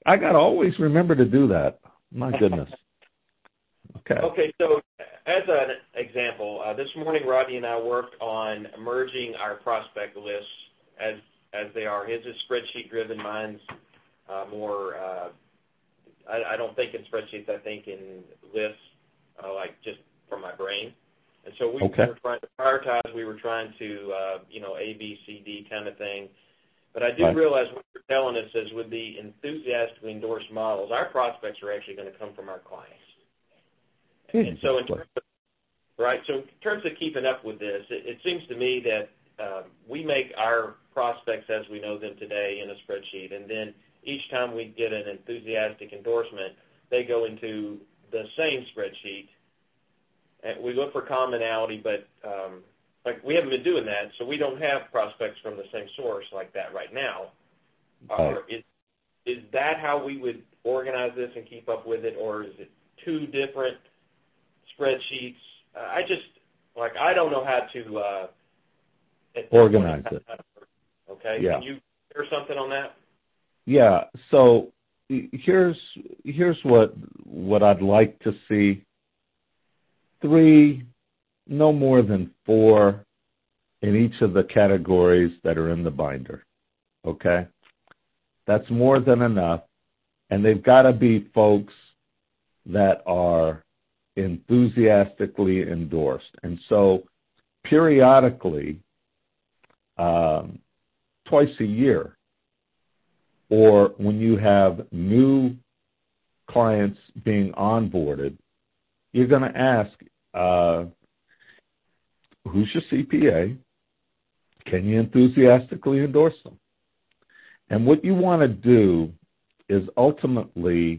I got to always remember to do that. My goodness. Okay. Okay, so as an example, this morning Rodney and I worked on merging our prospect lists as they are. His is spreadsheet-driven. Mine's more, I don't think in spreadsheets. I think in lists, like just from my brain. And so we were trying to prioritize. We were trying to, A, B, C, D kind of thing. But I do realize what you're telling us is with the enthusiastically endorsed models, our prospects are actually going to come from our clients. And so in terms of keeping up with this, it seems to me that we make our prospects as we know them today in a spreadsheet, and then each time we get an enthusiastic endorsement, they go into the same spreadsheet. And we look for commonality, but we haven't been doing that, so we don't have prospects from the same source like that right now. Is that how we would organize this and keep up with it, or is it two different spreadsheets? I don't know how to organize it. Okay. Yeah. Can you share something on that? Yeah. So here's what I'd like to see. 3, no more than 4 in each of the categories that are in the binder. Okay? That's more than enough. And they've got to be folks that are enthusiastically endorsed. And so periodically, twice a year, or when you have new clients being onboarded, you're going to ask, who's your CPA? Can you enthusiastically endorse them? And what you want to do is ultimately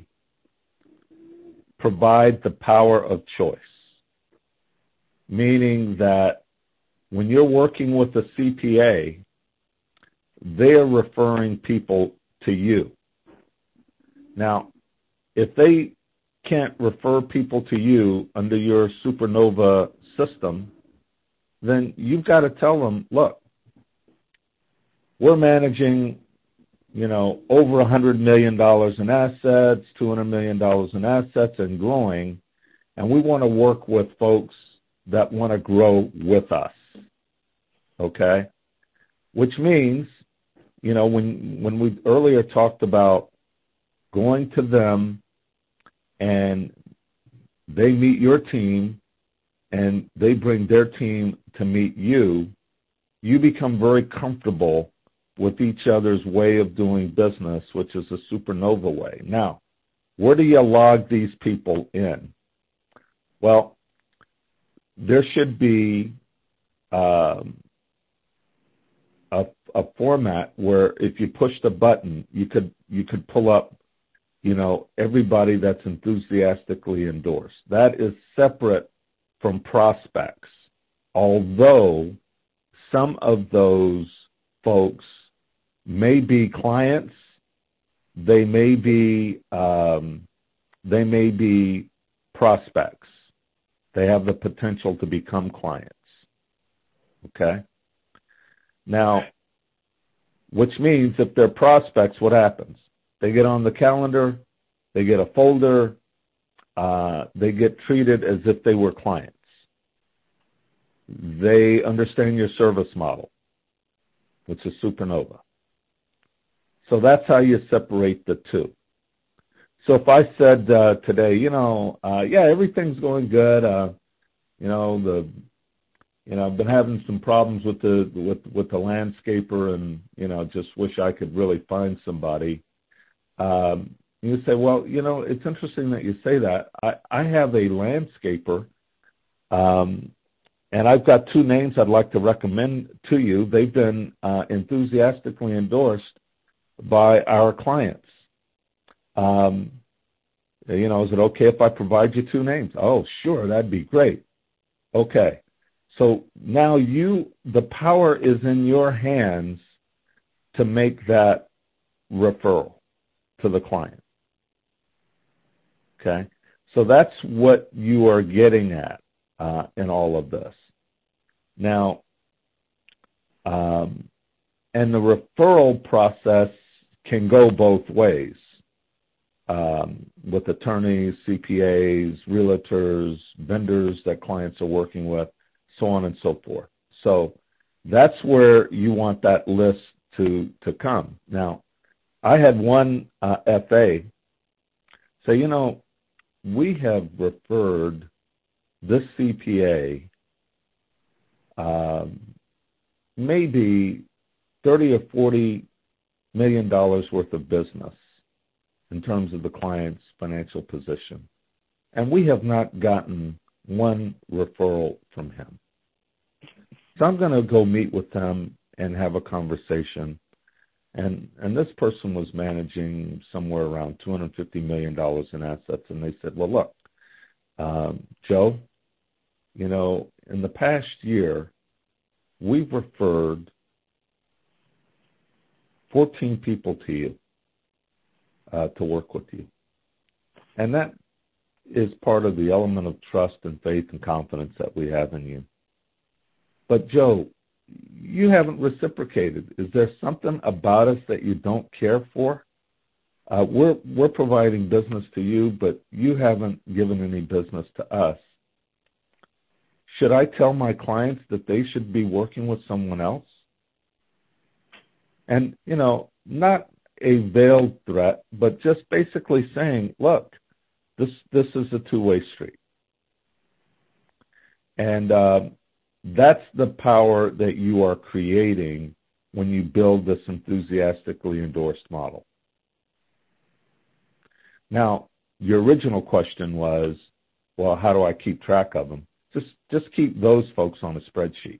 provide the power of choice, meaning that when you're working with a CPA, they're referring people to you. Now, if they can't refer people to you under your Supernova system, then you've got to tell them, look, we're managing, over $100 million in assets, $200 million in assets and growing, and we want to work with folks that want to grow with us, okay? Which means, when we earlier talked about going to them and they meet your team and they bring their team to meet you, you become very comfortable with each other's way of doing business, which is a Supernova way. Now, where do you log these people in? Well, there should be a format where if you push the button, you could pull up, everybody that's enthusiastically endorsed. That is separate from prospects, although some of those folks may be clients, they may be prospects. They have the potential to become clients. Okay? Now, which means if they're prospects, what happens? They get on the calendar, they get a folder, they get treated as if they were clients. They understand your service model, which is Supernova. So that's how you separate the two. So if I said today, everything's going good, I've been having some problems with the landscaper, and just wish I could really find somebody. You say, well, it's interesting that you say that. I have a landscaper, and I've got 2 names I'd like to recommend to you. They've been enthusiastically endorsed by our clients. Is it okay if I provide you 2 names? Oh, sure, that'd be great. Okay. So now the power is in your hands to make that referral to the client. Okay? So that's what you are getting at in all of this. Now, and the referral process can go both ways. with attorneys, CPAs, realtors, vendors that clients are working with, so on and so forth. So that's where you want that list to come. Now, I had one FA say, we have referred this CPA maybe $30 or $40 million worth of business in terms of the client's financial position. And we have not gotten one referral from him. So I'm going to go meet with them and have a conversation. And this person was managing somewhere around $250 million in assets. And they said, well, look, Joe, in the past year, we've referred 14 people to you to work with you. And that is part of the element of trust and faith and confidence that we have in you. But, Joe, you haven't reciprocated. Is there something about us that you don't care for? We're providing business to you, but you haven't given any business to us. Should I tell my clients that they should be working with someone else? And, not a veiled threat, but just basically saying, look, this is a two-way street. And that's the power that you are creating when you build this enthusiastically endorsed model. Now, your original question was, well, how do I keep track of them? Just keep those folks on a spreadsheet.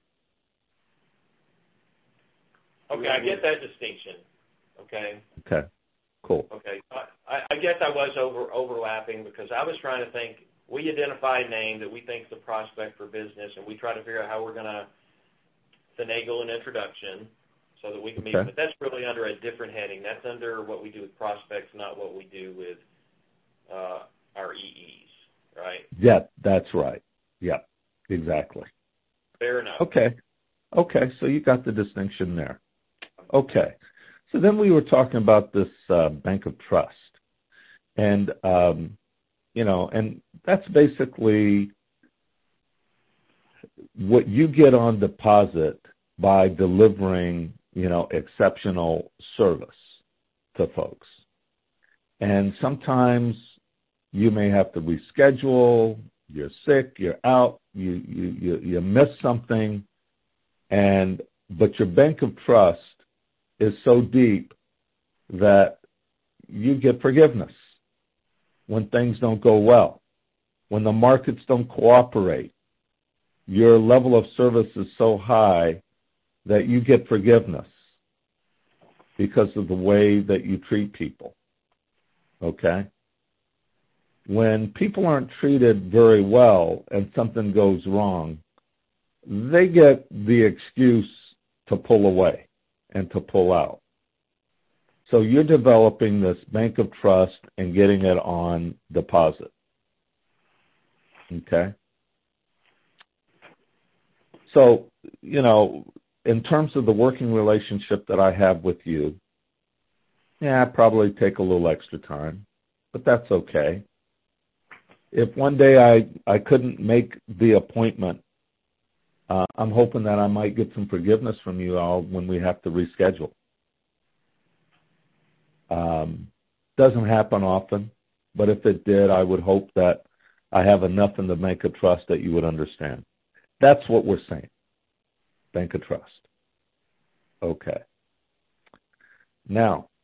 Okay, I get that distinction. Okay. Okay, cool. Okay, I guess I was overlapping because I was trying to think. We identify a name that we think is a prospect for business, and we try to figure out how we're going to finagle an introduction so that we can meet. But that's really under a different heading. That's under what we do with prospects, not what we do with our EEs, right? Yeah, that's right. Yeah, exactly. Fair enough. Okay, so you got the distinction there. Okay, so then we were talking about this bank of trust. And, and that's basically what you get on deposit by delivering, exceptional service to folks. And sometimes you may have to reschedule, you're sick, you're out, you miss something, but your bank of trust is so deep that you get forgiveness when things don't go well, when the markets don't cooperate. Your level of service is so high that you get forgiveness because of the way that you treat people, okay? When people aren't treated very well and something goes wrong, they get the excuse to pull away and to pull out. So you're developing this bank of trust and getting it on deposit, okay? So, in terms of the working relationship that I have with you, I probably take a little extra time, but that's okay. If one day I couldn't make the appointment, I'm hoping that I might get some forgiveness from you all when we have to reschedule. Doesn't happen often, but if it did, I would hope that I have enough in the bank of trust that you would understand. That's what we're saying, bank of trust. Okay. Now,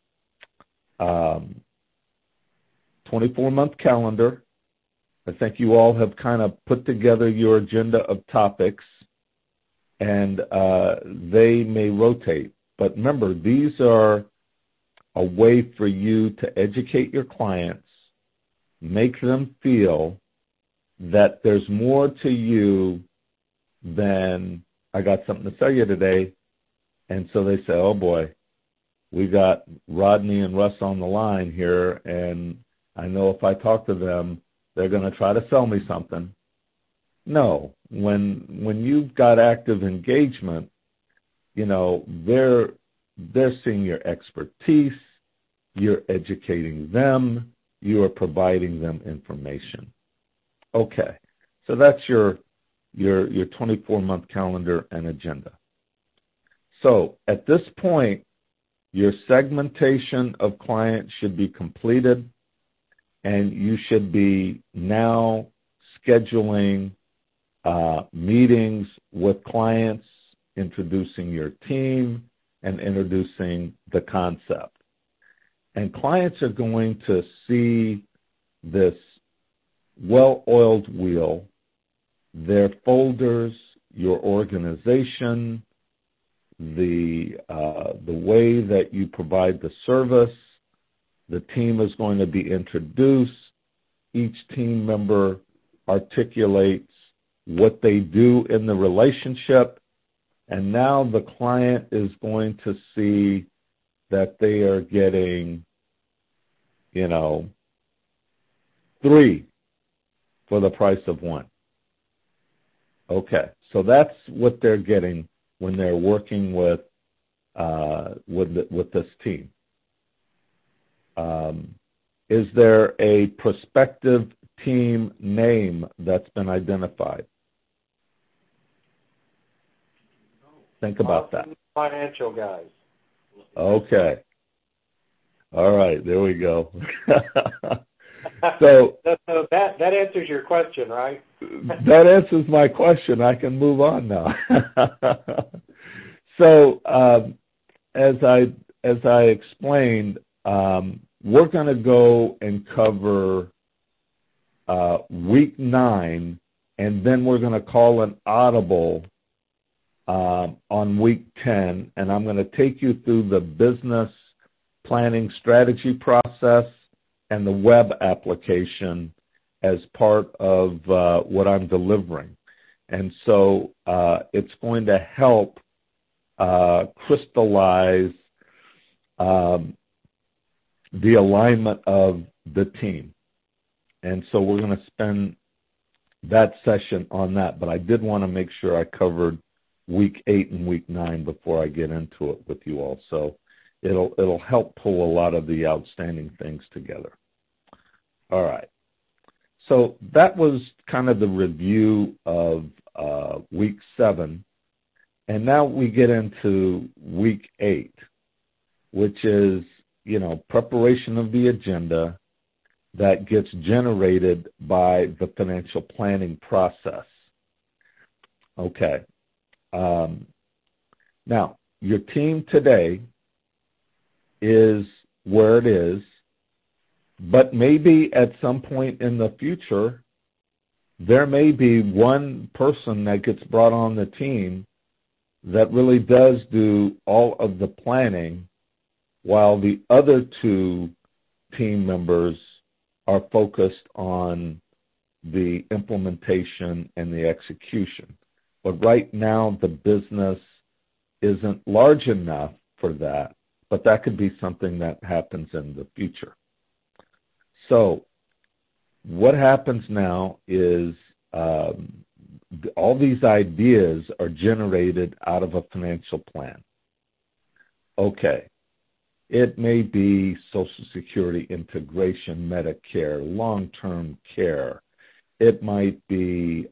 24-month calendar. I think you all have kind of put together your agenda of topics, and they may rotate. But remember, these are a way for you to educate your clients, make them feel that there's more to you than I got something to sell you today. And so they say, oh, boy, we got Rodney and Russ on the line here, and I know if I talk to them, they're going to try to sell me something. No, when you've got active engagement, they're seeing your expertise, you're educating them, you are providing them information. Okay, so that's your 24-month calendar and agenda. So at this point, your segmentation of clients should be completed, and you should be now scheduling meetings with clients, introducing your team, and introducing the concept. And clients are going to see this well-oiled wheel, their folders, your organization, the way that you provide the service. The team is going to be introduced. Each team member articulates what they do in the relationship, and now the client is going to see that they are getting, 3 for the price of 1. Okay, so that's what they're getting when they're working with this team. Is there a prospective team name that's been identified? Think about that. Financial guys. Okay. All right, there we go. So that answers your question, right? That answers my question. I can move on now. So as I explained, we're going to go and cover week 9, and then we're going to call an audible on week 10, and I'm going to take you through the business planning strategy process and the web application as part of what I'm delivering. And so it's going to help crystallize the alignment of the team. And so we're going to spend that session on that, but I did want to make sure I covered week 8 and week 9 before I get into it with you all. So it'll help pull a lot of the outstanding things together. All right. So that was kind of the review of week 7. And now we get into week 8, which is, preparation of the agenda that gets generated by the financial planning process. Okay. Now, your team today is where it is, but maybe at some point in the future, there may be one person that gets brought on the team that really does do all of the planning, while the other 2 team members are focused on the implementation and the execution. But right now, the business isn't large enough for that, but that could be something that happens in the future. So what happens now is all these ideas are generated out of a financial plan. Okay. It may be Social Security integration, Medicare, long-term care. It might be,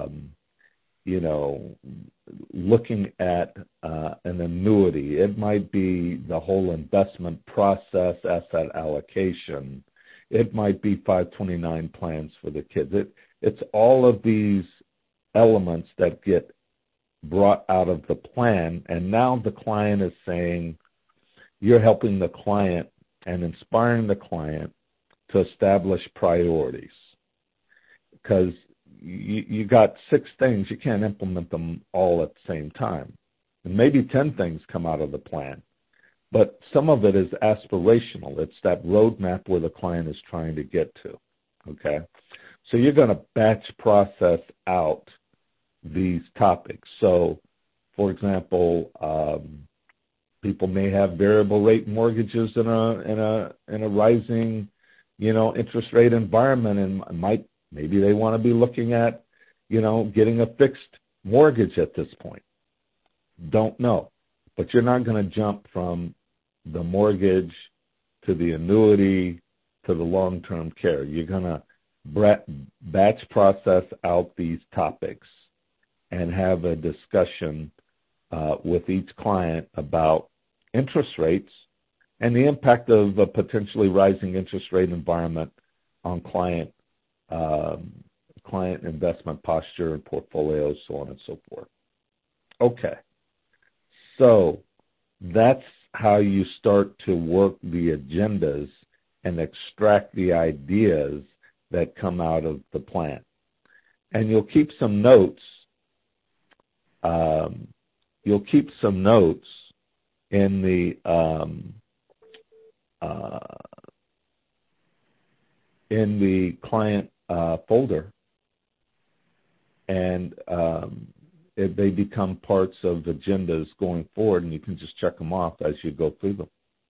looking at an annuity. It might be the whole investment process, asset allocation. It might be 529 plans for the kids. It's all of these elements that get brought out of the plan, and now the client is saying, you're helping the client and inspiring the client to establish priorities. Because you got 6 things, you can't implement them all at the same time. And maybe 10 things come out of the plan. But some of it is aspirational. It's that roadmap where the client is trying to get to. Okay? So you're going to batch process out these topics. So, for example, people may have variable rate mortgages in a rising, interest rate environment, and maybe they want to be looking at, getting a fixed mortgage at this point. Don't know, but you're not going to jump from the mortgage to the annuity to the long-term care. You're going to batch process out these topics and have a discussion with each client about interest rates and the impact of a potentially rising interest rate environment on client investment posture and portfolios, so on and so forth. Okay, so that's how you start to work the agendas and extract the ideas that come out of the plan. And you'll keep some notes. In the client folder, and they become parts of agendas going forward, and you can just check them off as you go through them.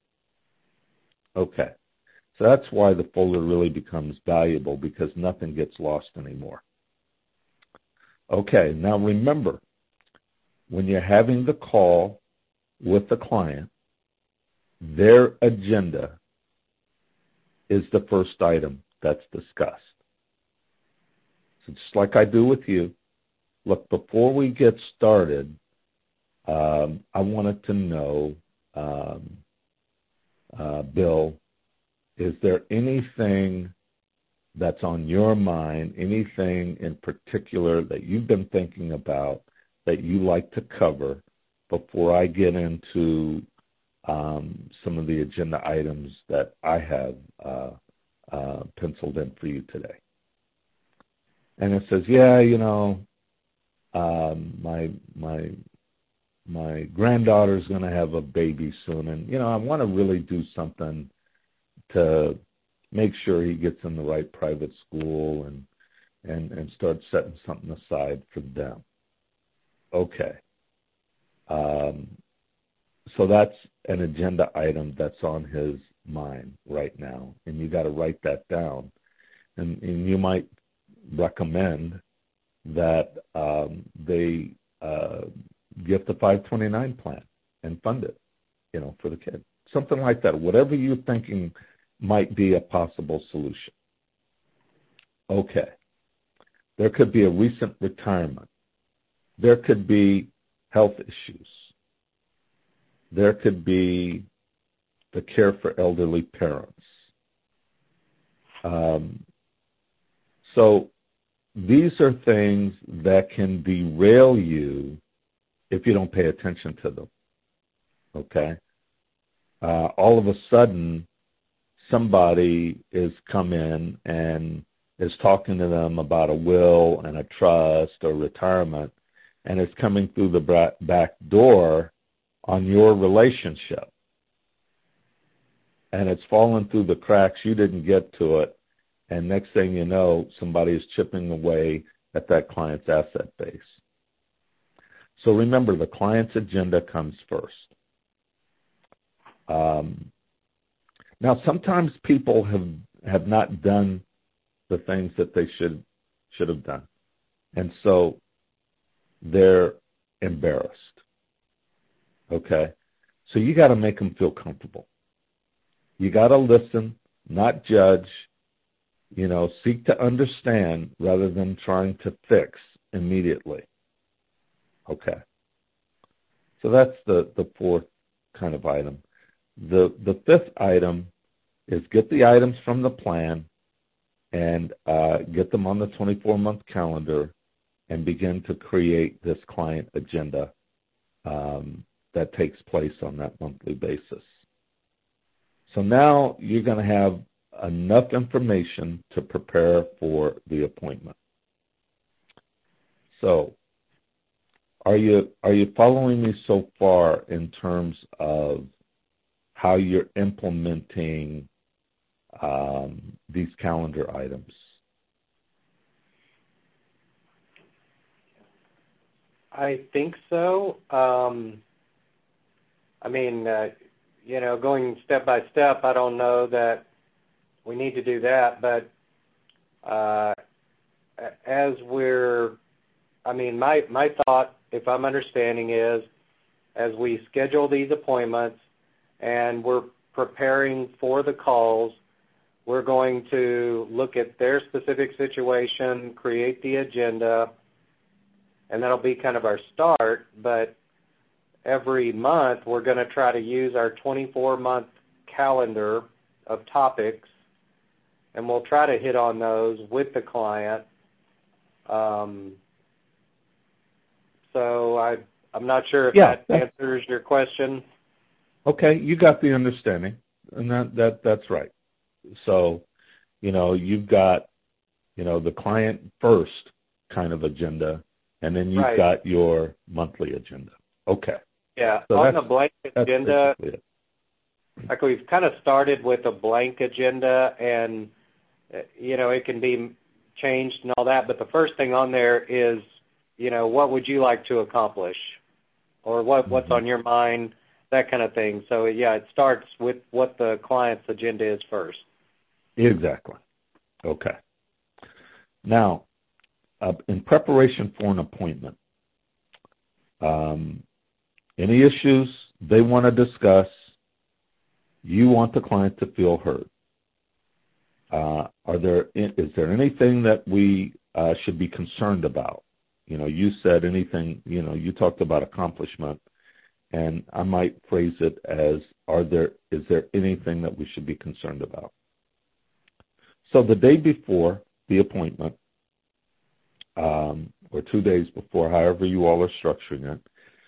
Okay, so that's why the folder really becomes valuable, because nothing gets lost anymore. Okay, now remember, when you're having the call with the client, their agenda is the first item that's discussed. So just like I do with you, look, before we get started, I wanted to know, Bill, is there anything that's on your mind, anything in particular that you've been thinking about that you like to cover before I get into some of the agenda items that I have penciled in for you today? And it says, yeah, my granddaughter's going to have a baby soon, and I want to really do something to make sure he gets in the right private school and start setting something aside for them. Okay. So that's an agenda item that's on his mind right now, and you got to write that down. And you might recommend that they get the 529 plan and fund it, for the kid. Something like that. Whatever you're thinking might be a possible solution. Okay. There could be a recent retirement. There could be health issues. There could be the care for elderly parents. So these are things that can derail you if you don't pay attention to them, okay? All of a sudden, somebody is come in and is talking to them about a will and a trust or retirement, and it's coming through the back door on your relationship. And it's fallen through the cracks. You didn't get to it. And next thing you know, somebody is chipping away at that client's asset base. So remember, the client's agenda comes first. Now, sometimes people have not done the things that they should have done. And so they're embarrassed. Okay? So you got to make them feel comfortable. You got to listen, not judge, seek to understand rather than trying to fix immediately. Okay. So that's the fourth kind of item. The fifth item is get the items from the plan and get them on the 24-month calendar and begin to create this client agenda that takes place on that monthly basis. So now you're going to have enough information to prepare for the appointment. So are you following me so far in terms of how you're implementing these calendar items? I think so. Going step by step, I don't know that we need to do that, but my thought, if I'm understanding, is as we schedule these appointments and we're preparing for the calls, we're going to look at their specific situation, create the agenda, and that'll be kind of our start. But every month we're going to try to use our 24-month calendar of topics, and we'll try to hit on those with the client. So I'm not sure if that answers your question. Okay, you got the understanding, and that's right. So, you've got, the client first kind of agenda, and then you've got your monthly agenda. Okay. Yeah, so on the blank agenda, like we've kind of started with a blank agenda, and, it can be changed and all that, but the first thing on there is, what would you like to accomplish, or what's on your mind, that kind of thing. So, it starts with what the client's agenda is first. Exactly. Okay. Now, in preparation for an appointment, any issues they want to discuss, you want the client to feel heard. Is there anything that we should be concerned about? You said anything, you talked about accomplishment, and I might phrase it as, is there anything that we should be concerned about? So the day before the appointment, or 2 days before, however you all are structuring it,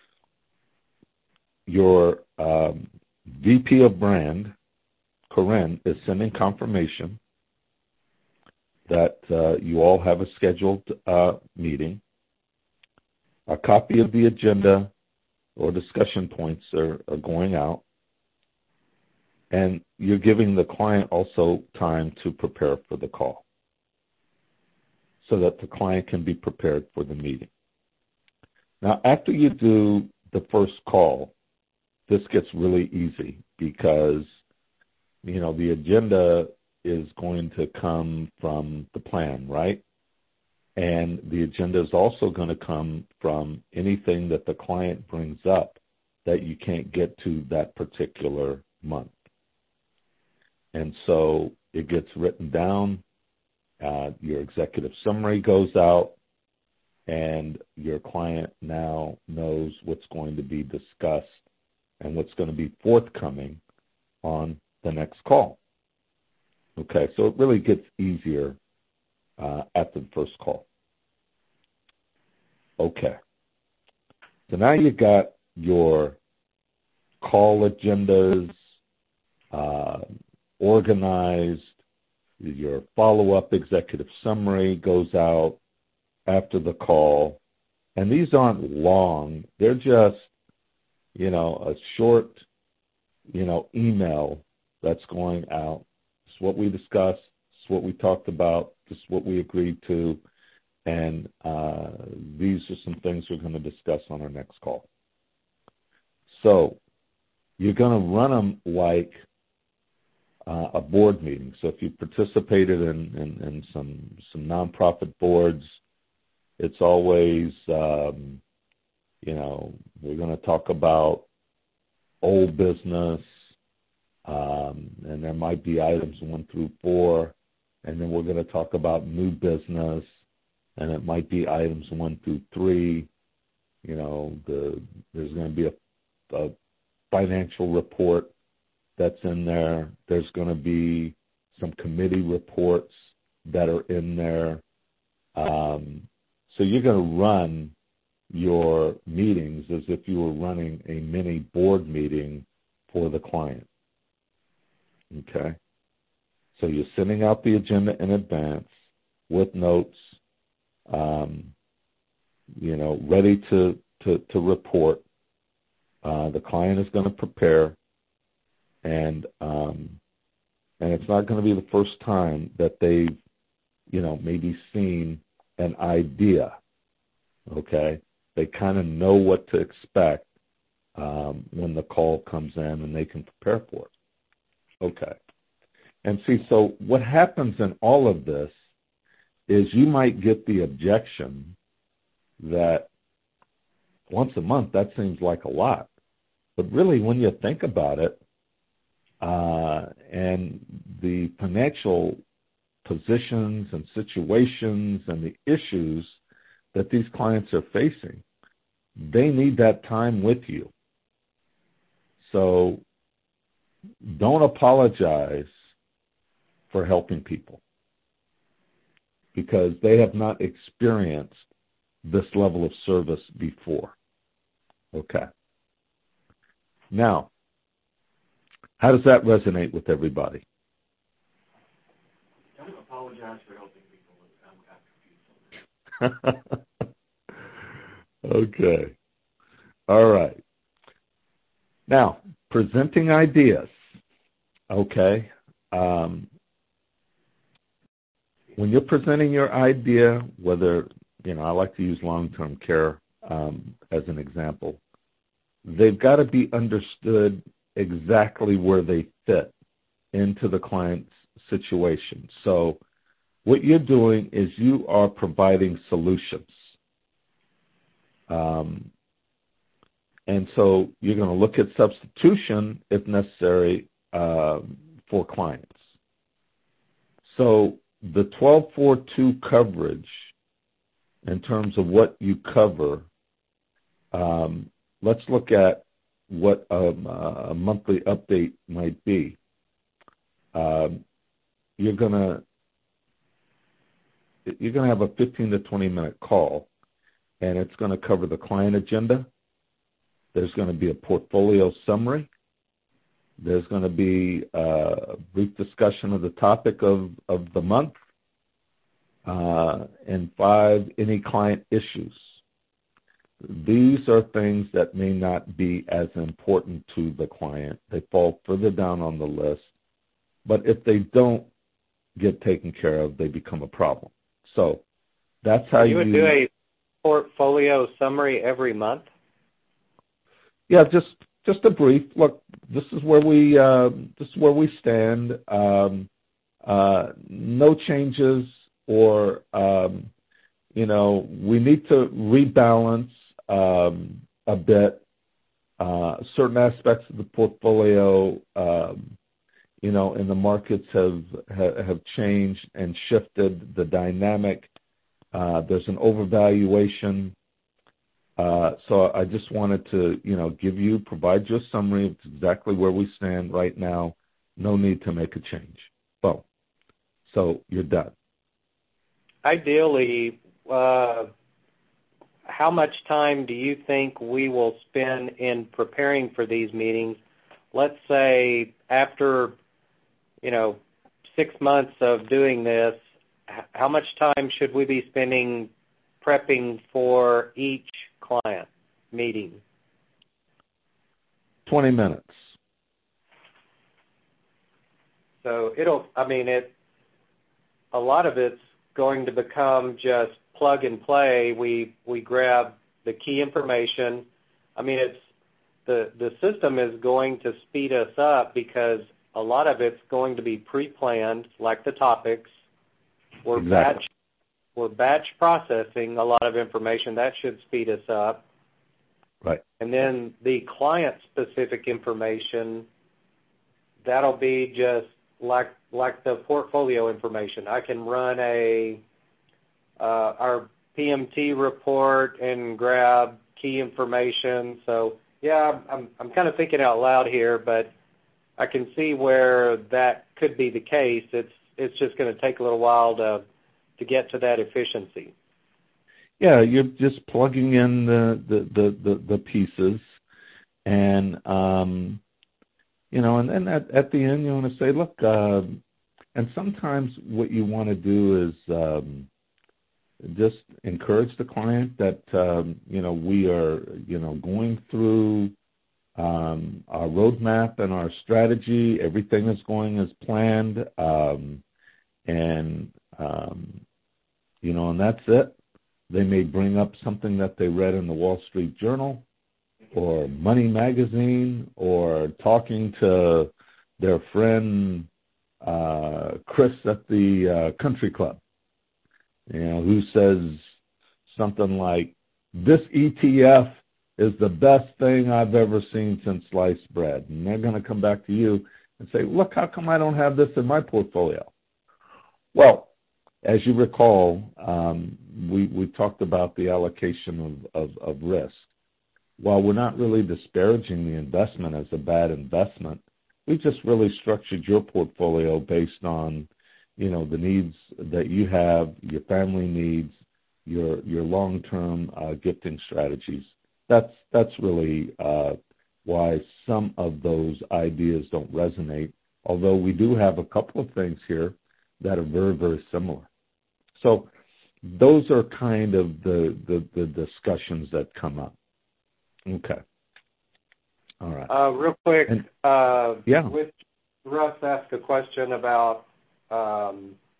your VP of brand, Corinne, is sending confirmation that you all have a scheduled meeting. A copy of the agenda or discussion points are going out, and you're giving the client also time to prepare for the call so that the client can be prepared for the meeting. Now, after you do the first call, this gets really easy because, the agenda is going to come from the plan, right? And the agenda is also going to come from anything that the client brings up that you can't get to that particular month. And so it gets written down, your executive summary goes out, and your client now knows what's going to be discussed and what's going to be forthcoming on the next call. Okay, so it really gets easier after the first call. Okay, so now you got your call agendas organized, your follow-up executive summary goes out after the call, and these aren't long. They're just, a short, email that's going out. It's what we discussed, it's what we talked about, it's what we agreed to, and these are some things we're going to discuss on our next call. So you're going to run them like a board meeting. So if you participated in some nonprofit boards, it's always, we're going to talk about old business, and there might be items 1 through 4, and then we're going to talk about new business, and it might be items 1 through 3. There's going to be a financial report that's in there. There's going to be some committee reports that are in there. So you're going to run your meetings as if you were running a mini board meeting for the client. Okay? So you're sending out the agenda in advance with notes, ready to report. The client is going to prepare, and it's not going to be the first time that they've, maybe seen an idea. Okay? They kind of know what to expect when the call comes in, and they can prepare for it. Okay. And see, so what happens in all of this is you might get the objection that once a month, that seems like a lot. But really, when you think about it, and the financial positions and situations and the issues that these clients are facing, they need that time with you. So don't apologize for helping people because they have not experienced this level of service before. Okay. Now, how does that resonate with everybody? Don't apologize for helping people. I'm confused. Okay. All right. Now, presenting ideas. Okay. When you're presenting your idea, whether, I like to use long-term care as an example, they've got to be understood exactly where they fit into the client's situation. So what you're doing is you are providing solutions. And so you're going to look at substitution, if necessary, for clients. So the 1242 coverage, in terms of what you cover, let's look at what a monthly update might be. You're going to have a 15 to 20 minute call, and it's going to cover the client agenda. There's going to be a portfolio summary. There's going to be a brief discussion of the topic of the month, and 5, any client issues. These are things that may not be as important to the client. They fall further down on the list. But if they don't get taken care of, they become a problem. So that's how you would do a portfolio summary every month? Yeah, just a brief look. This is where we stand. No changes, or we need to rebalance a bit. Certain aspects of the portfolio, in the markets have changed and shifted the dynamic. There's an overvaluation. So I just wanted to, provide you a summary of exactly where we stand right now. No need to make a change. Boom. So you're done. Ideally, how much time do you think we will spend in preparing for these meetings? Let's say after, 6 months of doing this, how much time should we be spending prepping for each client meeting? 20 minutes. So a lot of it's going to become just plug and play. We grab the key information. The system is going to speed us up because a lot of it's going to be pre-planned, like the topics. We're batch processing a lot of information. That should speed us up. Right. And then the client-specific information, that'll be just like the portfolio information. I can run our PMT report and grab key information. So, yeah, I'm kind of thinking out loud here, but I can see where that could be the case. It's just going to take a little while to get to that efficiency. Yeah, you're just plugging in the pieces, and and then at the end you want to say, look, and sometimes what you want to do is just encourage the client that we are going through our roadmap and our strategy. Everything is going as planned, and that's it. They may bring up something that they read in the Wall Street Journal or Money Magazine, or talking to their friend Chris at the country club, who says something like, this ETF is the best thing I've ever seen since sliced bread. And they're going to come back to you and say, look, how come I don't have this in my portfolio? Well, as you recall, we talked about the allocation of risk. While we're not really disparaging the investment as a bad investment, we just really structured your portfolio based on, the needs that you have, your family needs, your long-term gifting strategies. That's really why some of those ideas don't resonate, although we do have a couple of things here that are very, very similar. So those are kind of the discussions that come up. Okay. All right. Real quick, yeah. Russ asked a question about. Well,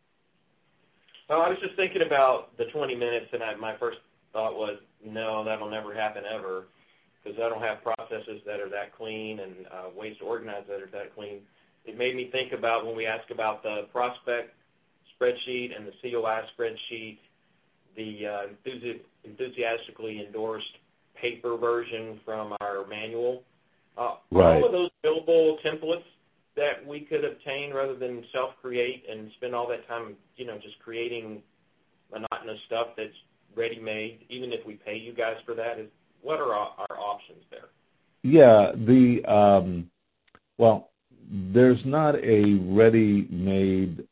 I was just thinking about the 20 minutes, and my first thought was, no, that'll never happen ever, because I don't have processes that are that clean and ways to organize that are that clean. It made me think about when we ask about the prospect spreadsheet and the COI spreadsheet, the enthusiastically endorsed paper version from our manual. Right. All of those billable templates that we could obtain rather than self-create and spend all that time, just creating monotonous stuff that's ready-made, even if we pay you guys for that, what are our options there? Yeah, well, there's not a ready-made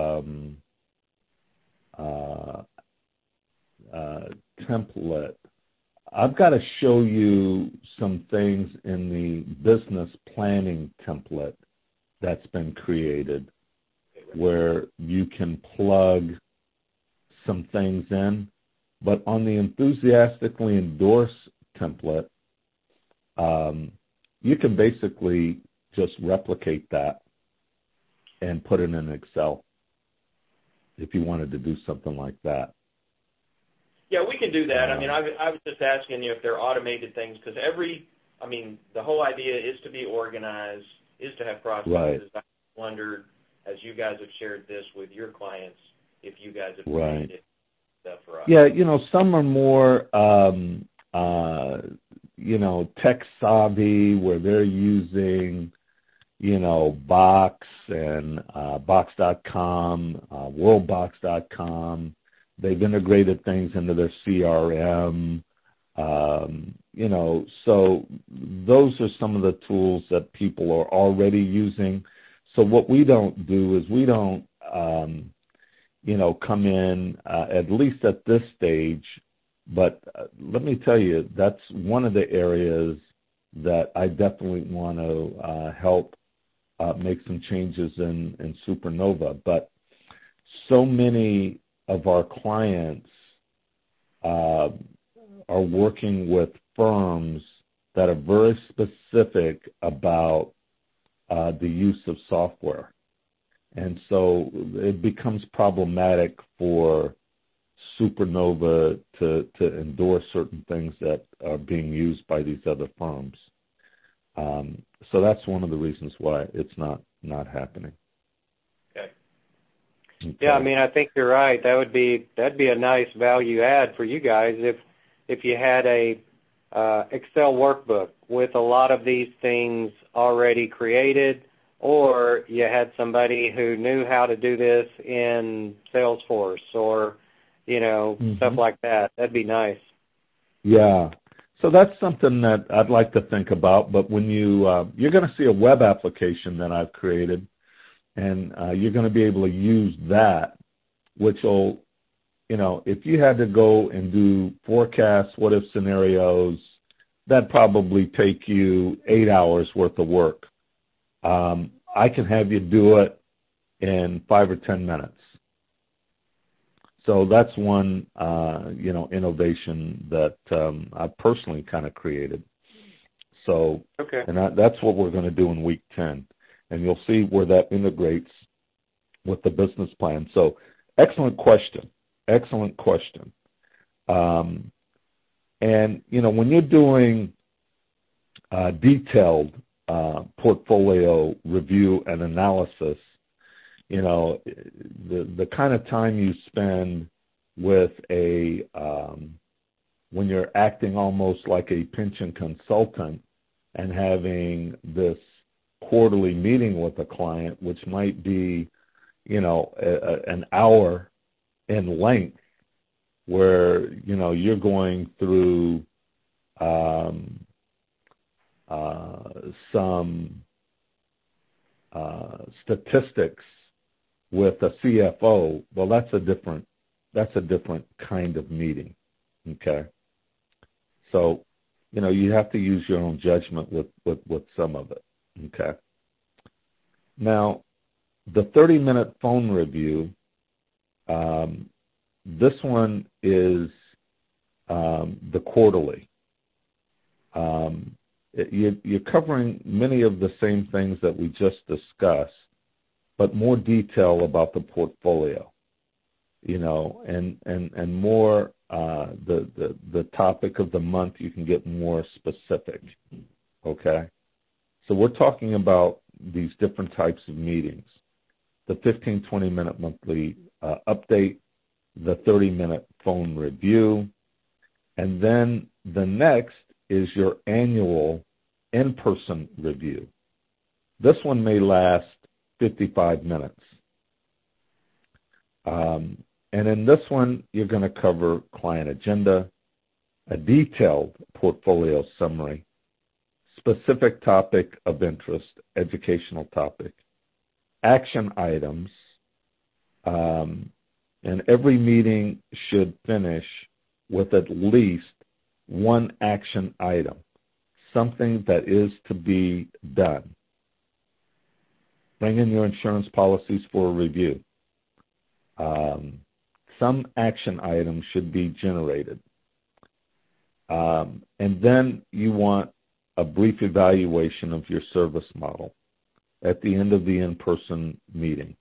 template. I've got to show you some things in the business planning template that's been created where you can plug some things in. But on the enthusiastically endorse template, you can basically just replicate that and put it in Excel if you wanted to do something like that. Yeah, we can do that. I was just asking you if there are automated things, because the whole idea is to be organized, is to have processes. Right. I wondered, as you guys have shared this with your clients, if you guys have right. created stuff for us. Yeah, some are more, tech savvy, where they're using, Box and Box.com, WorldBox.com. They've integrated things into their CRM. So those are some of the tools that people are already using. So what we don't do is we don't, come in, at least at this stage. But let me tell you, that's one of the areas that I definitely want to help make some changes in Supernova. But so many of our clients are working with firms that are very specific about the use of software. And so it becomes problematic for Supernova to endorse certain things that are being used by these other firms. So that's one of the reasons why it's not happening. Okay. Yeah, I think you're right. That'd be a nice value add for you guys if you had a Excel workbook with a lot of these things already created, or you had somebody who knew how to do this in Salesforce or, stuff like that. That'd be nice. Yeah. So that's something that I'd like to think about. But when you're going to see a web application that I've created, and you're going to be able to use that, which will, if you had to go and do forecasts, what-if scenarios, that'd probably take you 8 hours worth of work. I can have you do it in 5 or 10 minutes. So that's one, innovation that I personally kind of created. So, okay. And that's what we're going to do in week 10. And you'll see where that integrates with the business plan. So excellent question. Excellent question. And, when you're doing detailed portfolio review and analysis, the kind of time you spend with when you're acting almost like a pension consultant and having this quarterly meeting with a client, which might be, an hour in length, where, you're going through some statistics with a CFO, well, that's a different kind of meeting. Okay, so you have to use your own judgment with some of it. Okay. Now, the 30-minute phone review. This one is the quarterly. You're covering many of the same things that we just discussed, but more detail about the portfolio, and more the topic of the month. You can get more specific. Okay, so we're talking about these different types of meetings: the 15-20-minute monthly update, the 30-minute phone review, and then the next is your annual in-person review. This one may last 55 minutes. And in this one, you're going to cover client agenda, a detailed portfolio summary, specific topic of interest, educational topic, action items, and every meeting should finish with at least one action item, something that is to be done. Bring in your insurance policies for a review. Some action items should be generated. And then you want a brief evaluation of your service model at the end of the in-person meeting.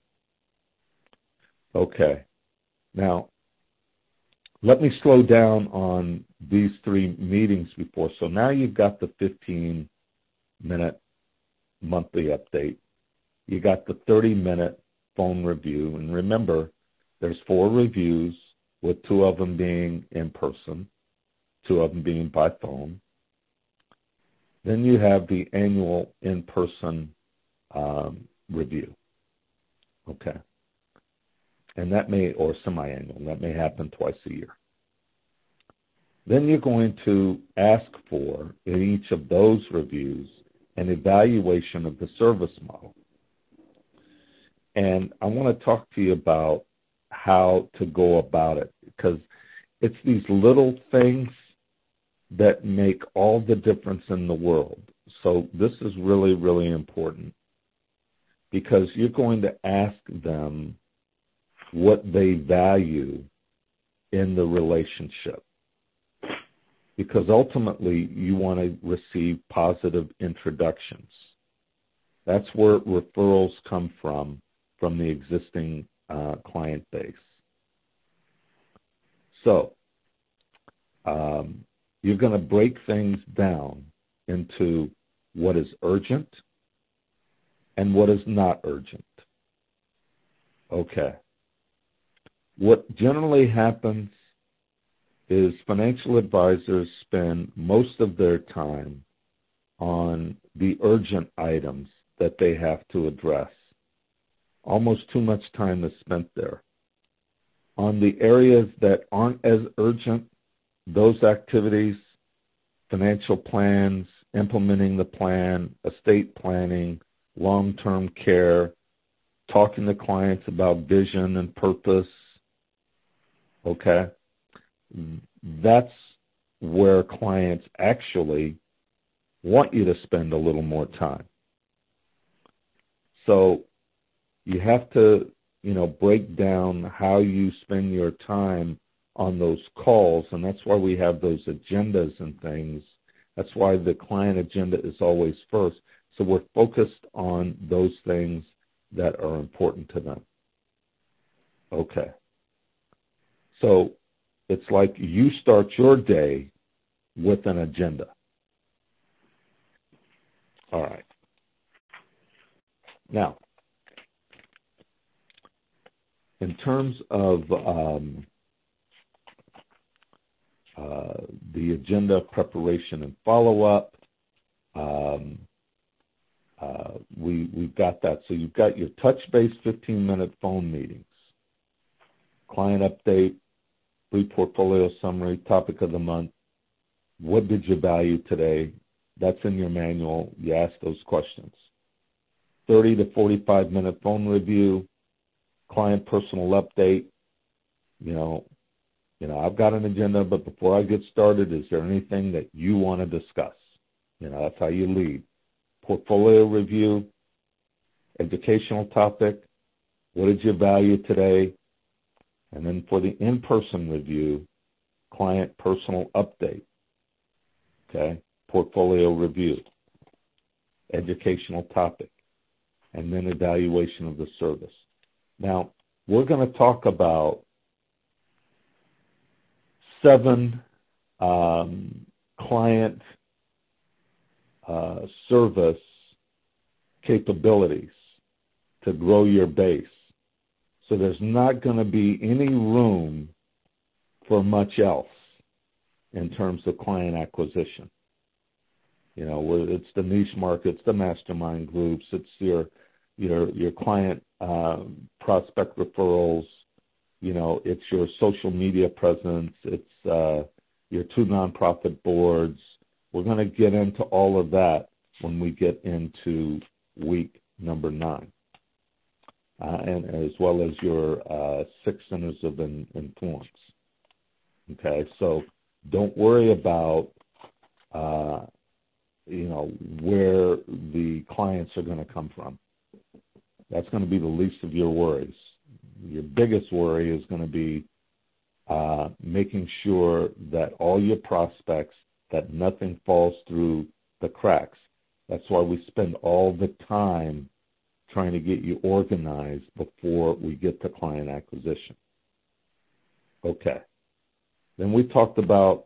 Okay. Now, let me slow down on these three meetings before. So now you've got the 15-minute monthly update. You got the 30-minute phone review. And remember, there's 4 reviews, with 2 of them being in person, 2 of them being by phone. Then you have the annual in-person review. Okay. And that may, or semi-annual, that may happen twice a year. Then you're going to ask for, in each of those reviews, an evaluation of the service model. And I want to talk to you about how to go about it, because it's these little things that make all the difference in the world. So this is really, really important, because you're going to ask them what they value in the relationship, because ultimately you want to receive positive introductions. That's where referrals come from the existing client base. So you're going to break things down into what is urgent and what is not urgent. Okay. What generally happens is financial advisors spend most of their time on the urgent items that they have to address. Almost too much time is spent there. On the areas that aren't as urgent, those activities, financial plans, implementing the plan, estate planning, long-term care, talking to clients about vision and purpose, okay, that's where clients actually want you to spend a little more time. So you have to, break down how you spend your time on those calls, and that's why we have those agendas and things. That's why the client agenda is always first. So we're focused on those things that are important to them. Okay. So it's like you start your day with an agenda. All right. Now, in terms of the agenda preparation and follow-up, we've got that. So you've got your touch-base 15-minute phone meetings, client update, brief portfolio summary, topic of the month, what did you value today? That's in your manual. You ask those questions. 30 to 45-minute phone review, client personal update. I've got an agenda, but before I get started, is there anything that you want to discuss? That's how you lead. Portfolio review, educational topic, what did you value today? And then for the in-person review, client personal update, okay, portfolio review, educational topic, and then evaluation of the service. Now, we're going to talk about 7 client service capabilities to grow your base. So there's not going to be any room for much else in terms of client acquisition. It's the niche markets, the mastermind groups, it's your client prospect referrals, it's your social media presence, it's your 2 nonprofit boards. We're going to get into all of that when we get into week number 9, and as well as your 6 centers of influence. Okay, so don't worry about where the clients are going to come from. That's going to be the least of your worries. Your biggest worry is going to be making sure that all your prospects, that nothing falls through the cracks. That's why we spend all the time trying to get you organized before we get to client acquisition. Okay. Then we talked about,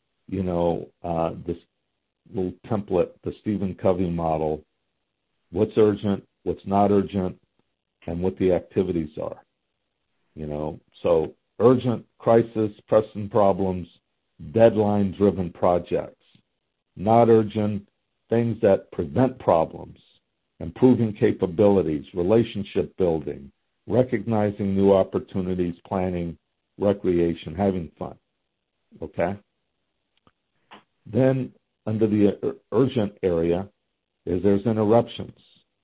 this little template, the Stephen Covey model, what's urgent, what's not urgent, and what the activities are. So urgent, crisis, pressing problems, deadline-driven projects. Not urgent, things that prevent problems, improving capabilities, relationship building, recognizing new opportunities, planning, recreation, having fun. Okay? Then under the urgent area there's interruptions,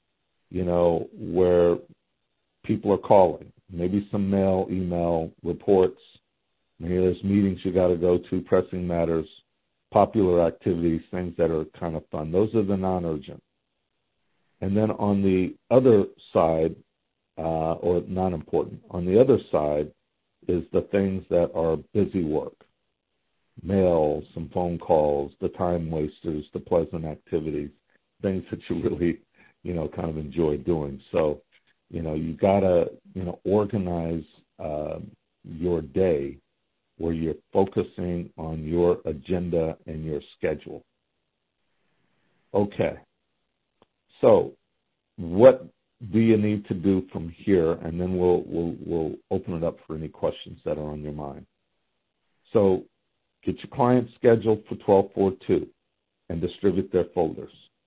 where people are calling, maybe some mail, email, reports, maybe there's meetings you got to go to, pressing matters, popular activities, things that are kind of fun. Those are the non-urgent. And then on the other side, or non-important, on the other side is the things that are busy work. Mail, some phone calls, the time wasters, the pleasant activities, things that you really, kind of enjoy doing. So, you got to, organize your day where you're focusing on your agenda and your schedule. Okay. So what do you need to do from here? And then we'll open it up for any questions that are on your mind. So get your clients scheduled for 12/4/2 and distribute their folders.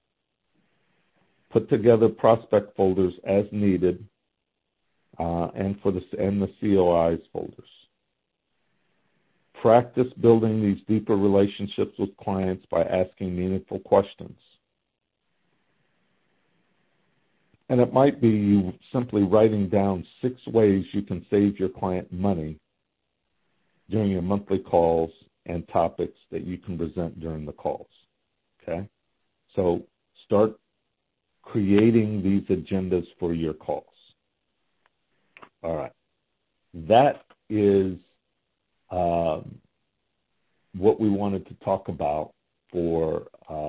Put together prospect folders as needed, and the COIs folders. Practice building these deeper relationships with clients by asking meaningful questions. And it might be you simply writing down 6 ways you can save your client money during your monthly calls and topics that you can present during the calls. Okay? So start creating these agendas for your calls. All right. That is what we wanted to talk about for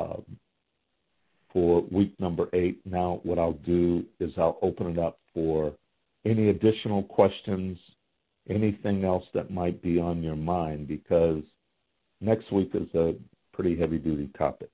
week number 8. Now what I'll do is I'll open it up for any additional questions, anything else that might be on your mind, because next week is a pretty heavy-duty topic.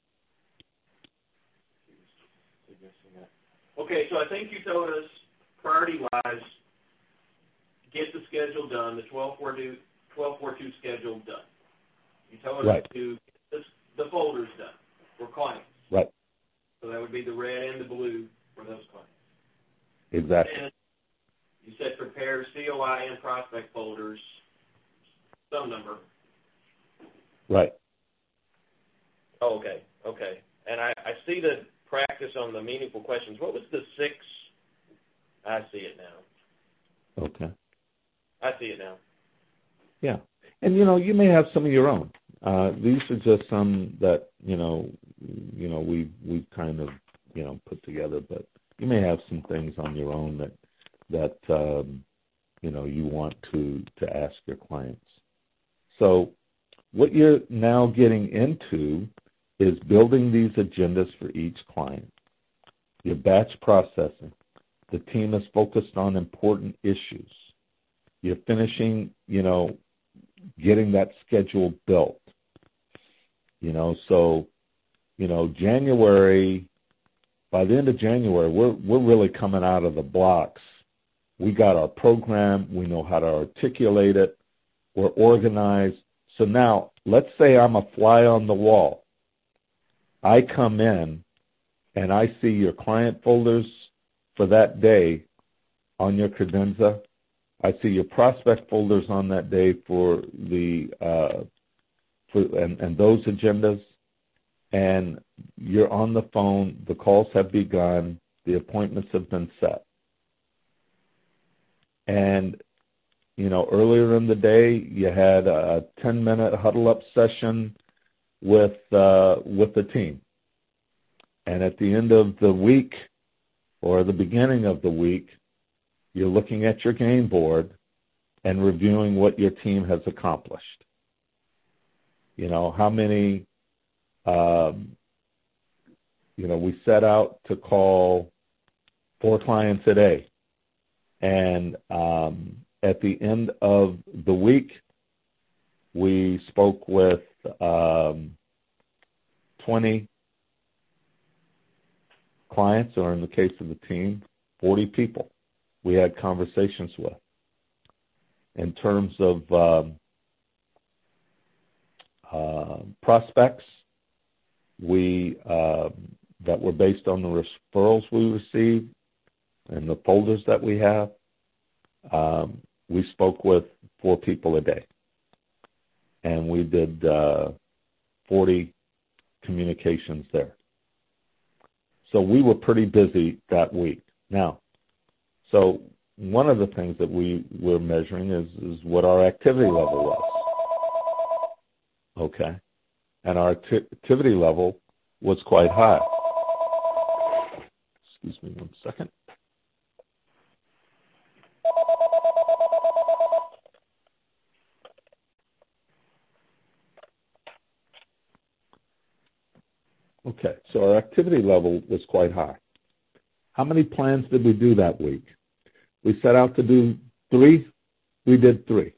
Okay, so I think you told us, priority-wise, get the schedule done, the 12/4/2 schedule done. You told us to get the folders done for clients. Right. So that would be the red and the blue for those clients. Exactly. And you said prepare COI and prospect folders, some number. Right. Oh, okay. And I see the practice on the meaningful questions. What was the 6? I see it now. Okay. I see it now. Yeah. And, you may have some of your own. These are just some that, we've kind of, put together, but you may have some things on your own that you want to ask your clients. So what you're now getting into is building these agendas for each client. Your batch processing. The team is focused on important issues. You're finishing, getting that schedule built. January, by the end of January, we're really coming out of the blocks. We got our program. We know how to articulate it. We're organized. So now, let's say I'm a fly on the wall. I come in and I see your client folders for that day on your credenza. I see your prospect folders on that day for the and those agendas, and you're on the phone. The calls have begun. The appointments have been set. And earlier in the day, you had a 10-minute huddle-up session with the team. And at the end of the week or the beginning of the week, you're looking at your game board and reviewing what your team has accomplished. How many, we set out to call 4 clients a day. And at the end of the week, we spoke with 20 clients, or in the case of the team, 40 people we had conversations with. In terms of prospects, that were based on the referrals we received and the folders that we have, we spoke with 4 people a day. And we did 40 communications there. So we were pretty busy that week. Now, so one of the things that we were measuring is what our activity level was. Okay. And our activity level was quite high. Excuse me one second. Okay, so our activity level was quite high. How many plans did we do that week? We set out to do 3. We did 3.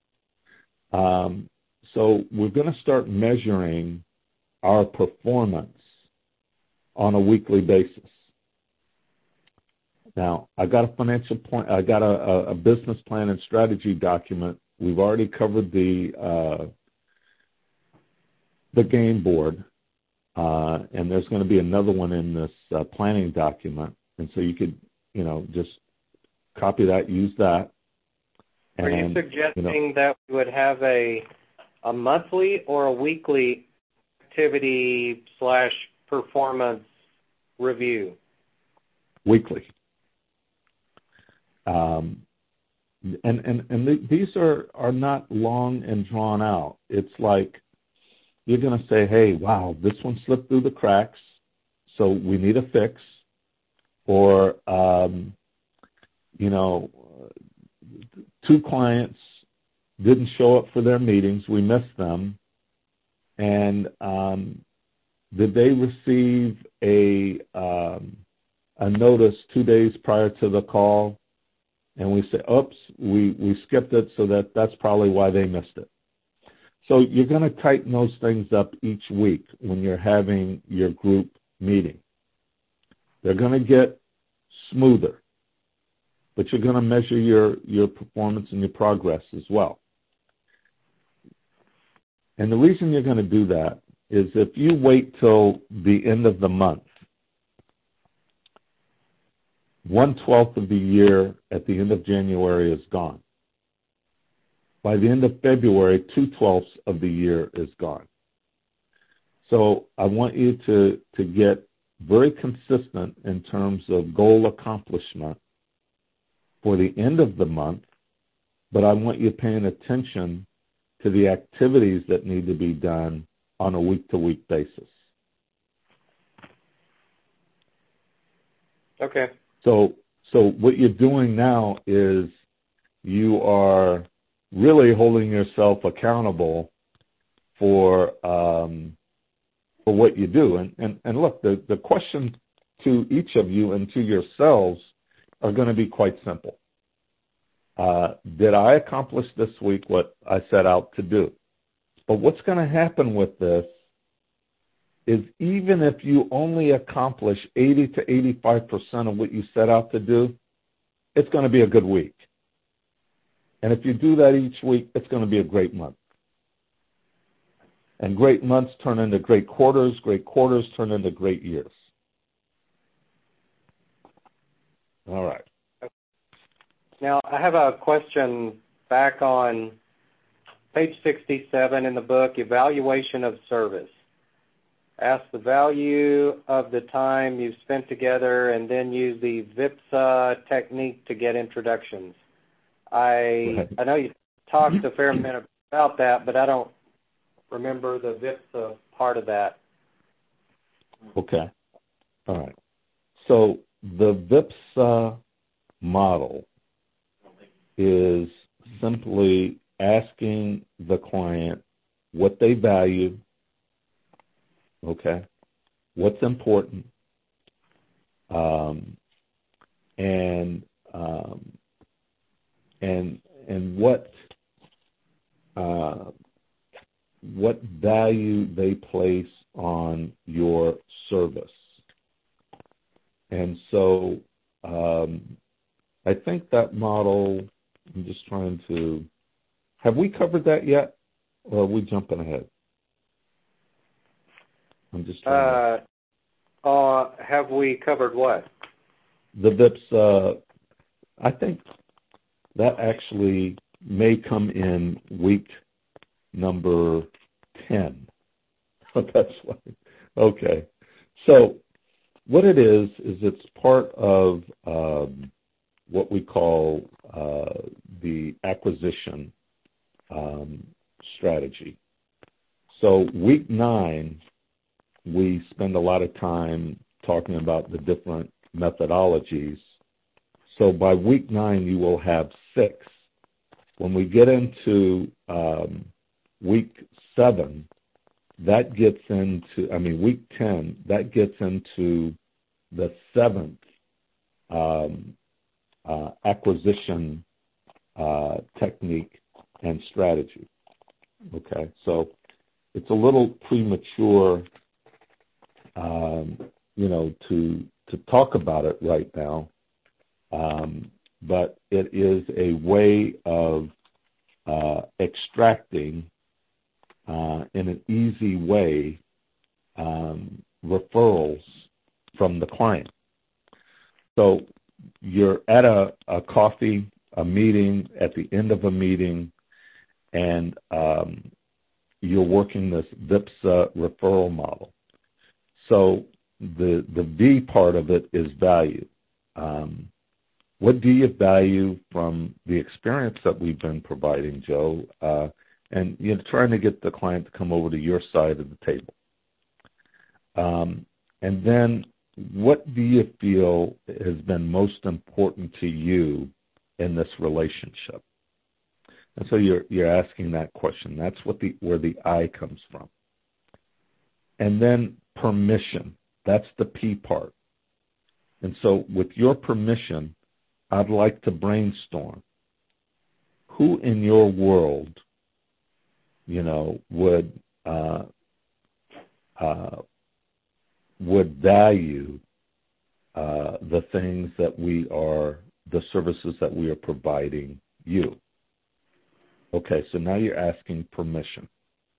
So we're going to start measuring our performance on a weekly basis. Now, I got a financial plan. I got a business plan and strategy document. We've already covered the game board. And there's going to be another one in this planning document. And so you could, just copy that, use that. Are you suggesting that we would have a monthly or a weekly activity/performance review? Weekly. These are not long and drawn out. It's like, you're going to say, hey, wow, this one slipped through the cracks, so we need a fix. Or, 2 clients didn't show up for their meetings. We missed them. And did they receive a notice 2 days prior to the call? And we say, oops, we skipped it, so that's probably why they missed it. So you're going to tighten those things up each week when you're having your group meeting. They're going to get smoother, but you're going to measure your performance and your progress as well. And the reason you're going to do that is if you wait till the end of the month 1/12 of the year at the end of January is gone. By the end of February, 2/12 of the year is gone. So I want you to get very consistent in terms of goal accomplishment for the end of the month, but I want you paying attention to the activities that need to be done on a week-to-week basis. Okay. So what you're doing now is you are really holding yourself accountable for what you do. And look, the question to each of you and to yourselves are going to be quite simple. Did I accomplish this week what I set out to do? But what's going to happen with this is even if you only accomplish 80 to 85% of what you set out to do, it's going to be a good week. And if you do that each week, it's going to be a great month. And great months turn into great quarters turn into great years. All right. Now, I have a question back on page 67 in the book, Evaluation of Service. Ask the value of the time you've spent together and then use the VIPSA technique to get introductions. I know you talked a fair amount about that, but I don't remember the VIPSA part of that. Okay. All right. So the VIPSA model is simply asking the client what they value, okay, what's important, and what value they place on your service. And so I think that model, I'm just trying to, have we covered that yet, or are we jumping ahead? I'm just trying have we covered what? The VIPS, I think that actually may come in week number 10. That's why. Okay. So what it is it's part of what we call the acquisition strategy. So week 9, we spend a lot of time talking about the different methodologies. So by week 9, you will have 6. When we get into week 7, that gets into, week 10, that gets into the 7th acquisition technique and strategy. Okay, so it's a little premature, to talk about it right now, but it is a way of extracting in an easy way referrals from the client. So you're at a coffee, a meeting, at the end of a meeting, and you're working this VIPSA referral model. So the V part of it is value. What do you value from the experience that we've been providing, Joe? And you're trying to get the client to come over to your side of the table. And then what do you feel has been most important to you in this relationship? And so you're asking that question. That's where the I comes from. And then permission. That's the P part. And so with your permission, I'd like to brainstorm. Who in your world, would value the things that the services that we are providing you? Okay, so now you're asking permission.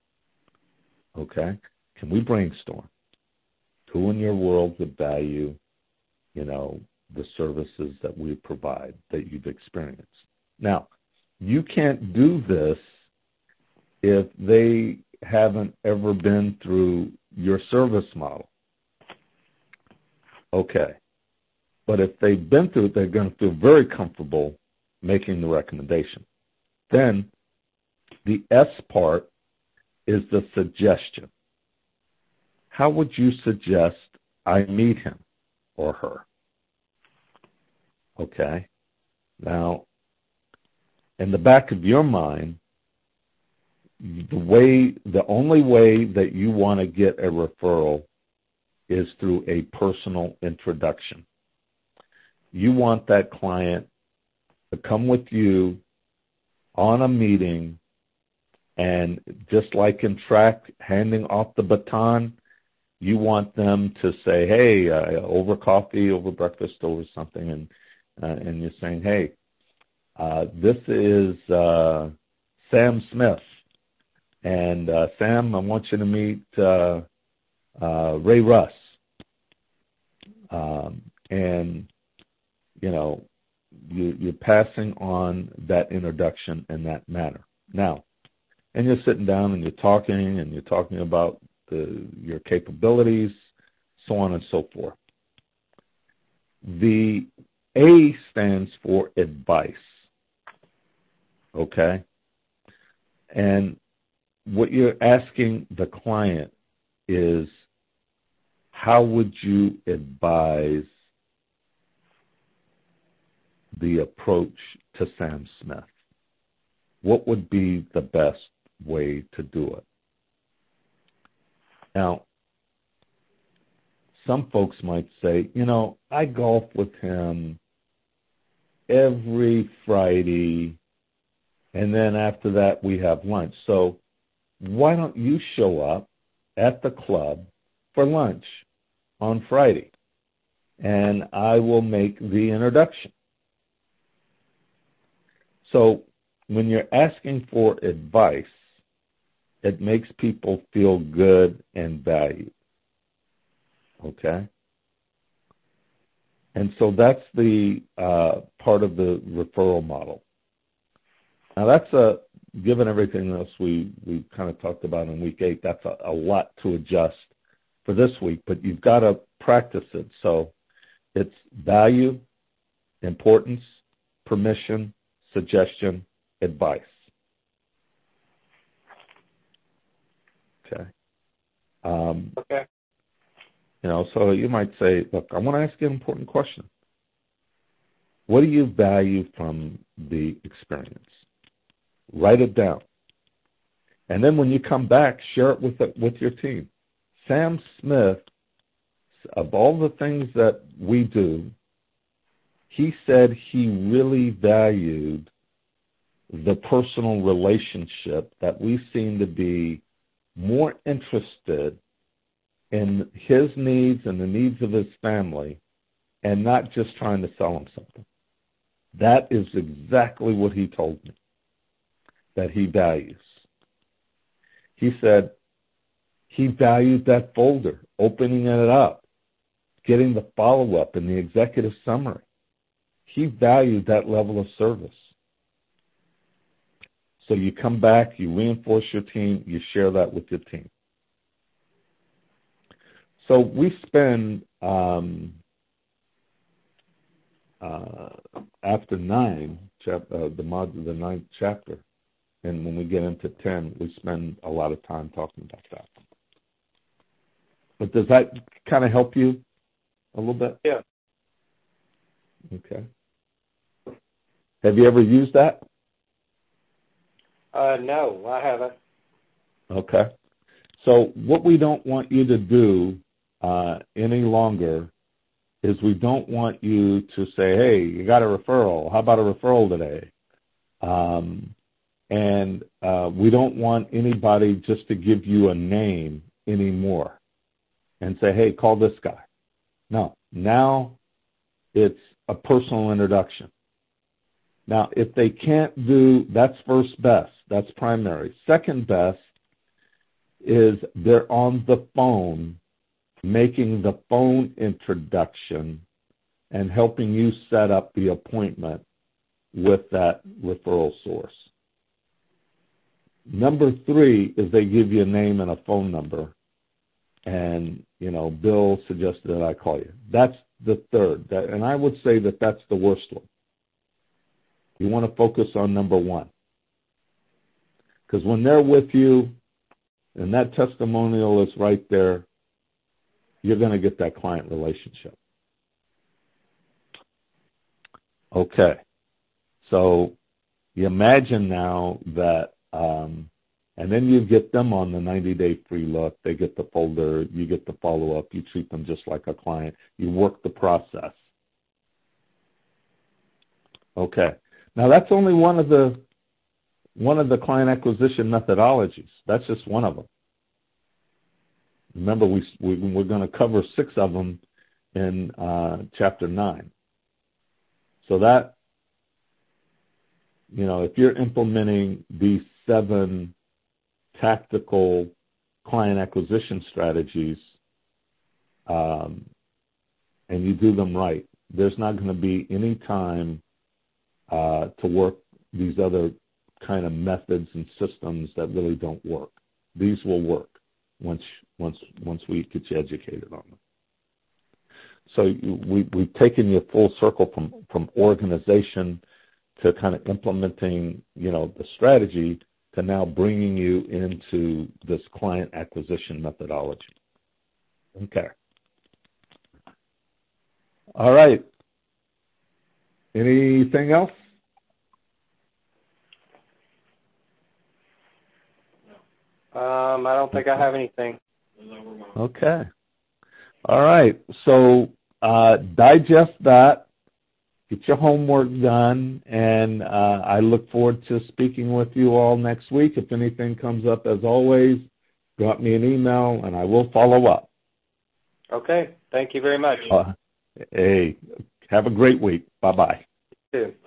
Okay, can we brainstorm? Who in your world would value, the services that we provide that you've experienced. Now, you can't do this if they haven't ever been through your service model. Okay. But if they've been through it, they're going to feel very comfortable making the recommendation. Then the S part is the suggestion. How would you suggest I meet him or her? Okay. Now, in the back of your mind, the only way that you want to get a referral is through a personal introduction. You want that client to come with you on a meeting, and just like in track, handing off the baton, you want them to say, hey, over coffee, over breakfast, over something, and you're saying, hey, this is Sam Smith. And Sam, I want you to meet Ray Russ. And, you know, you're passing on that introduction in that manner. Now, and you're sitting down and you're talking about your capabilities, so on and so forth. The A stands for advice, okay? And what you're asking the client is, how would you advise the approach to Sam Smith? What would be the best way to do it? Now, some folks might say, you know, I golf with him every Friday, and then after that we have lunch. So why don't you show up at the club for lunch on Friday, and I will make the introduction. So when you're asking for advice, it makes people feel good and valued, okay? And so that's the part of the referral model. Now that's given everything else we kind of talked about in week 8, that's a lot to adjust for this week, but you've got to practice it. So it's value, importance, permission, suggestion, advice. Okay. Okay. You know, so you might say, look, I want to ask you an important question. What do you value from the experience? Write it down. And then when you come back, share it with your team. Sam Smith, of all the things that we do, he said he really valued the personal relationship, that we seem to be more interested in his needs and the needs of his family and not just trying to sell him something. That is exactly what he told me that he values. He said he valued that folder, opening it up, getting the follow-up and the executive summary. He valued that level of service. So you come back, you reinforce your team, you share that with your team. So we spend, after 9, the 9th chapter, and when we get into 10, we spend a lot of time talking about that. But does that kind of help you a little bit? Yeah. Okay. Have you ever used that? No, I haven't. Okay. So what we don't want you to do any longer is we don't want you to say, hey, you got a referral. How about a referral today? And we don't want anybody just to give you a name anymore and say, hey, call this guy. No. Now it's a personal introduction. Now, if they can't do, that's first best. That's primary. Second best is they're on the phone making the phone introduction and helping you set up the appointment with that referral source. Number 3 is they give you a name and a phone number, and, Bill suggested that I call you. That's the third, and I would say that that's the worst one. You want to focus on number 1. Because when they're with you and that testimonial is right there, you're going to get that client relationship. Okay. So you imagine now that, and then you get them on the 90-day free look. They get the folder. You get the follow-up. You treat them just like a client. You work the process. Okay. Now that's only one of the client acquisition methodologies. That's just one of them. Remember, we're going to cover 6 of them in Chapter 9. So that, if you're implementing these 7 tactical client acquisition strategies, and you do them right, there's not going to be any time to work these other kind of methods and systems that really don't work. These will work once we get you educated on them. So we've taken you full circle from organization to kind of implementing, the strategy, to now bringing you into this client acquisition methodology. Okay. All right. Anything else? I don't think I have anything. Okay. All right. So digest that. Get your homework done, and I look forward to speaking with you all next week. If anything comes up, as always, drop me an email, and I will follow up. Okay. Thank you very much. Hey, have a great week. Bye-bye. You too.